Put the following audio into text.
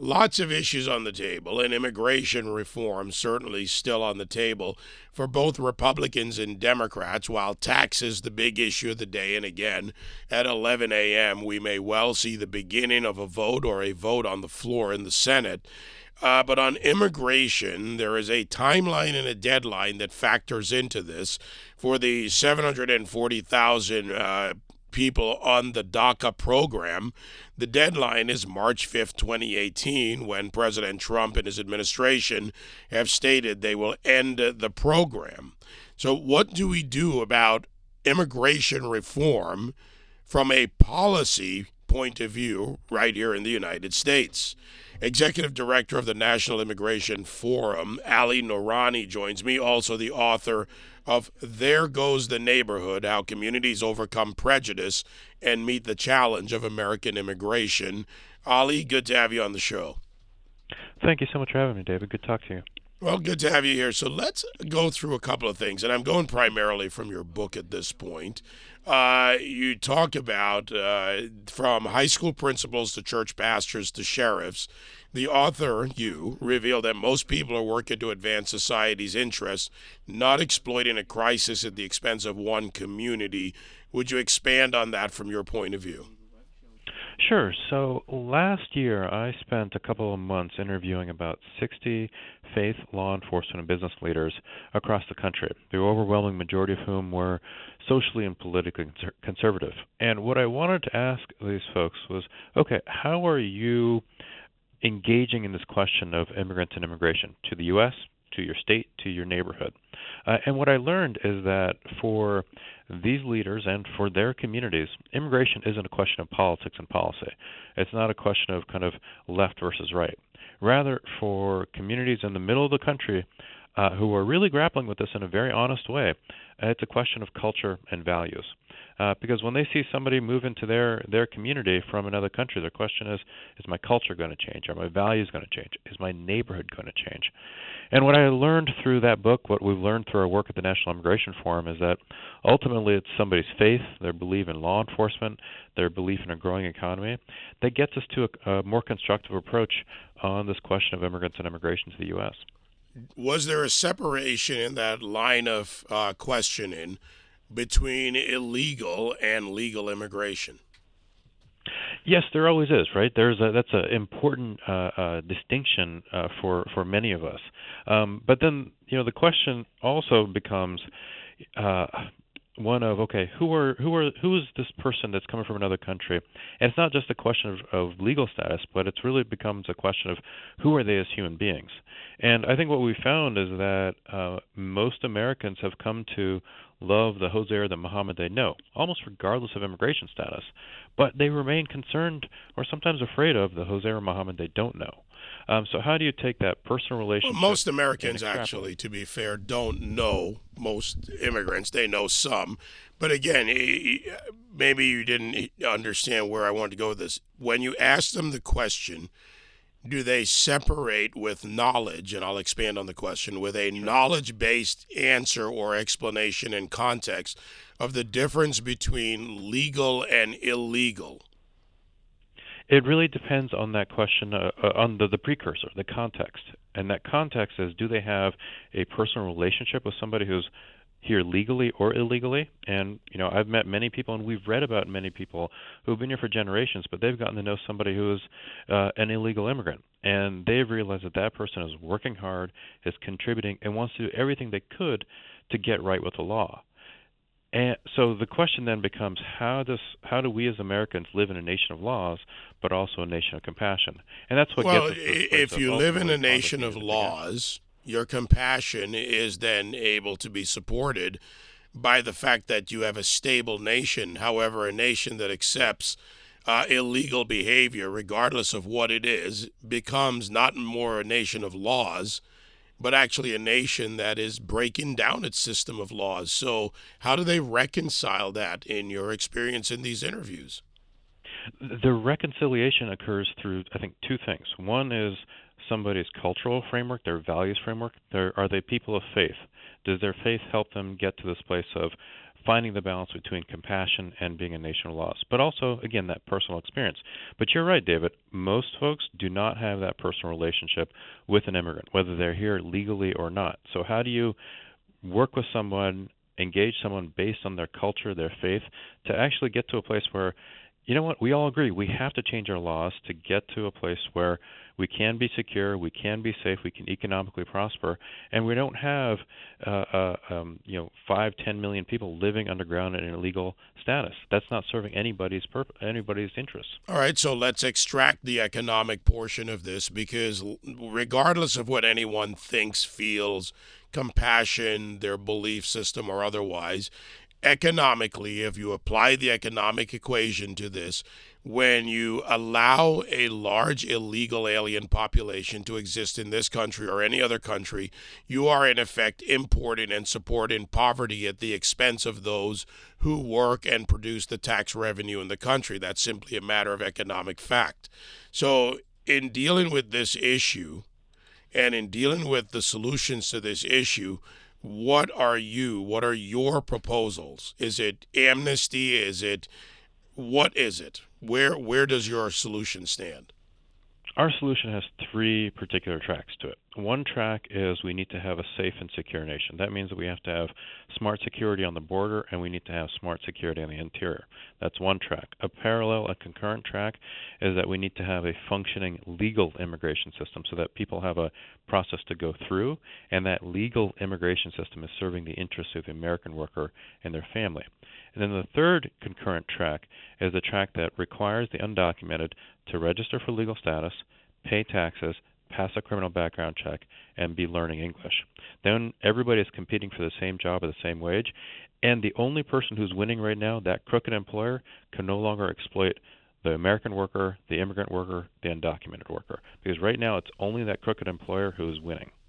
Lots of issues on the table, and immigration reform certainly still on the table for both Republicans and Democrats, while tax is the big issue of the day. And again, at 11 a.m., we may well see the beginning of a vote or a vote on the floor in the Senate. But on immigration, there is a timeline and a deadline that factors into this for the 740,000 people on the DACA program. The deadline is March 5th, 2018, when President Trump and his administration have stated they will end the program. So what do we do about immigration reform from a policy point of view right here in the United States? Executive Director of the National Immigration Forum, Ali Noorani, joins me, also the author of There Goes the Neighborhood, How Communities Overcome Prejudice and Meet the Challenge of American Immigration. Ali, good to have you on the show. Thank you so much for having me, David. Good to talk to you. Well, good to have you here. So let's go through a couple of things, and I'm going primarily from your book at this point. You talk about from high school principals to church pastors to sheriffs. The author, you, revealed that most people are working to advance society's interests, not exploiting a crisis at the expense of one community. Would you expand on that from your point of view? Sure. So last year, I spent a couple of months interviewing about 60 faith, law enforcement, and business leaders across the country, the overwhelming majority of whom were socially and politically conservative. And what I wanted to ask these folks was, okay, how are you engaging in this question of immigrants and immigration to the U.S., to your state, to your neighborhood? And what I learned is that for these leaders and for their communities, immigration isn't a question of politics and policy. It's not a question of kind of left versus right. Rather, for communities in the middle of the country who are really grappling with this in a very honest way, it's a question of culture and values. Because when they see somebody move into their community from another country, their question is my culture going to change? Are my values going to change? Is my neighborhood going to change? And what I learned through that book, what we've learned through our work at the National Immigration Forum, is that ultimately it's somebody's faith, their belief in law enforcement, their belief in a growing economy, that gets us to a more constructive approach on this question of immigrants and immigration to the U.S. Was there a separation in that line of questioning between illegal and legal immigration? Yes, there always is, right? That's an important distinction for many of us. But then, the question also becomes one of, okay, who is this person that's coming from another country? And it's not just a question of legal status, but it really becomes a question of who are they as human beings. And I think what we found is that most Americans have come to love the Jose or the Muhammad they know, almost regardless of immigration status. But they remain concerned or sometimes afraid of the Jose or Muhammad they don't know. So how do you take that personal relationship? Well, most Americans, actually, to be fair, don't know most immigrants. They know some. But again, maybe you didn't understand where I wanted to go with this. When you ask them the question, do they separate with knowledge, and I'll expand on the question, with a knowledge-based answer or explanation and context of the difference between legal and illegal? It really depends on that question, on the precursor, the context. And that context is, do they have a personal relationship with somebody who's here legally or illegally? And, I've met many people, and we've read about many people who've been here for generations, but they've gotten to know somebody who is an illegal immigrant. And they've realized that person is working hard, is contributing, and wants to do everything they could to get right with the law. And so the question then becomes, how do we as Americans live in a nation of laws, but also a nation of compassion? And that's what gets us to this place if you live in a nation of again. laws, your compassion is then able to be supported by the fact that you have a stable nation. However, a nation that accepts illegal behavior, regardless of what it is, becomes not more a nation of laws, but actually a nation that is breaking down its system of laws. So how do they reconcile that in your experience in these interviews? The reconciliation occurs through, I think, two things. One is somebody's cultural framework, their values framework. Are they people of faith? Does their faith help them get to this place of finding the balance between compassion and being a nation of laws, but also, again, that personal experience. But you're right, David. Most folks do not have that personal relationship with an immigrant, whether they're here legally or not. So how do you work with someone, engage someone based on their culture, their faith, to actually get to a place where, you know what, we all agree we have to change our laws to get to a place where we can be secure, we can be safe, we can economically prosper, and we don't have 5-10 million people living underground in an illegal status. That's not serving anybody's interests. All right, so let's extract the economic portion of this, because regardless of what anyone thinks, feels, compassion, their belief system, or otherwise, economically, if you apply the economic equation to this, when you allow a large illegal alien population to exist in this country or any other country, you are in effect importing and supporting poverty at the expense of those who work and produce the tax revenue in the country. That's simply a matter of economic fact. So in dealing with this issue and in dealing with the solutions to this issue, what are your proposals? Is it amnesty? What is it? Where does your solution stand? Our solution has three particular tracks to it. One track is we need to have a safe and secure nation. That means that we have to have smart security on the border, and we need to have smart security on the interior. That's one track. A concurrent track is that we need to have a functioning legal immigration system so that people have a process to go through, and that legal immigration system is serving the interests of the American worker and their family. And then the third concurrent track is the track that requires the undocumented to register for legal status, pay taxes, pass a criminal background check, and be learning English. Then everybody is competing for the same job at the same wage, and the only person who's winning right now, that crooked employer, can no longer exploit the American worker, the immigrant worker, the undocumented worker. Because right now it's only that crooked employer who is winning.